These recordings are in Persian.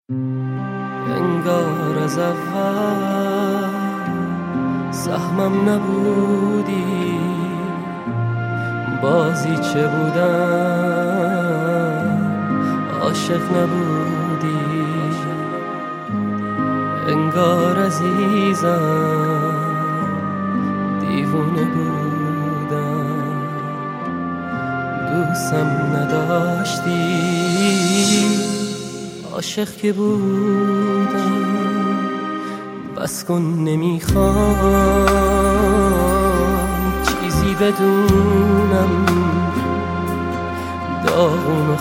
انگار از اول سهمم نبودی، بازی چه بودم عاشق نبودی. انگار عزیزم دیوونه بودم، دوستم نداشتی، عاشق که بودم. بس کن نمیخوام چیزی بدونم، داغون و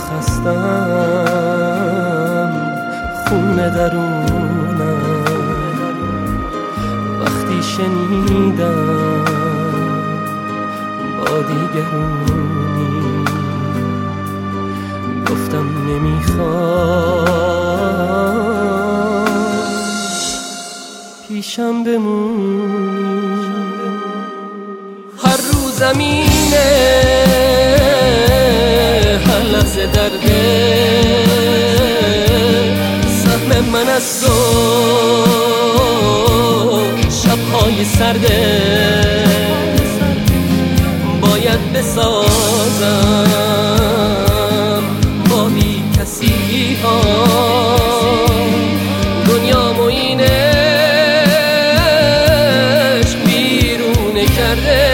خستم خونه درونم. وقتی شنیدم با دیگرونی، گفتم نمیخوام پیشم بمونی. هر روز زمینه، هر لحظه درده، سهم من از تو شبهای سرده. باید بسازم با بی کسی ها دنیامو، اینش بیرونه کرده.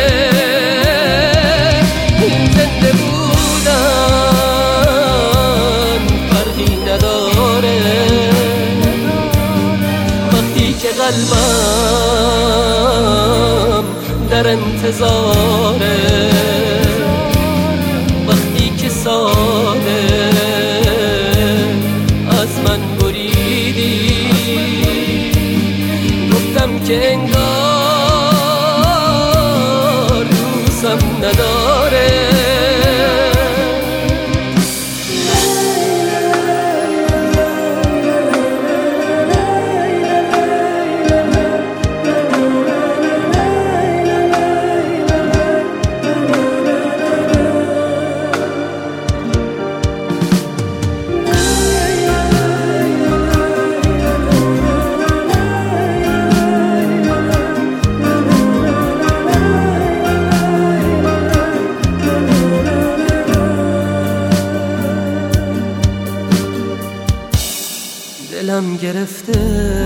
این زنده بودن فرقی نداره وقتی که قلبم در انتظاره، وقتی که ساده از من بریدی. گفتم که انگار دوستم نداره. دلم گرفته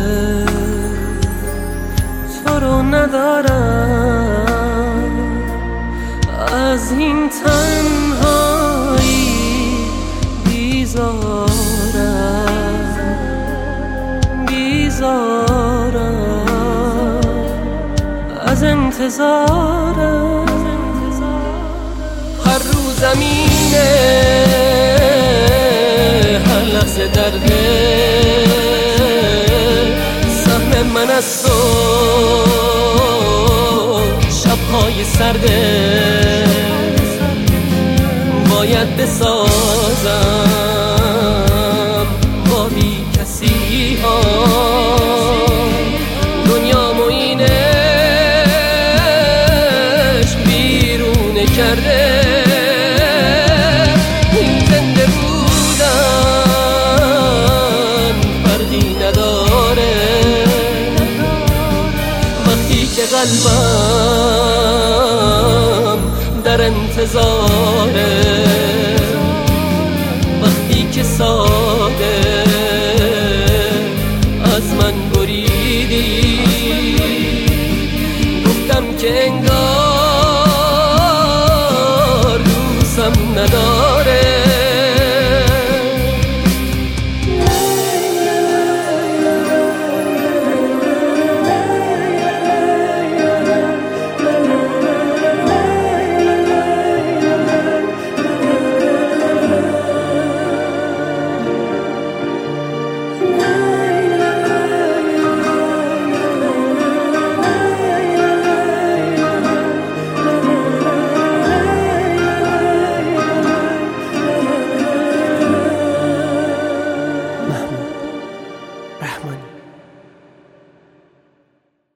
تو رو ندارم، از این تنهایی بیزارم از انتظارم. هر روز زمینه، هر لحظه درده، سهم من از تو شبهای سرده. باید بسازم با بی کسی ها دنیامو، اینش بیرونه کرده. این زنده بودن فرقی نداره وقتی که قلبم در انتظار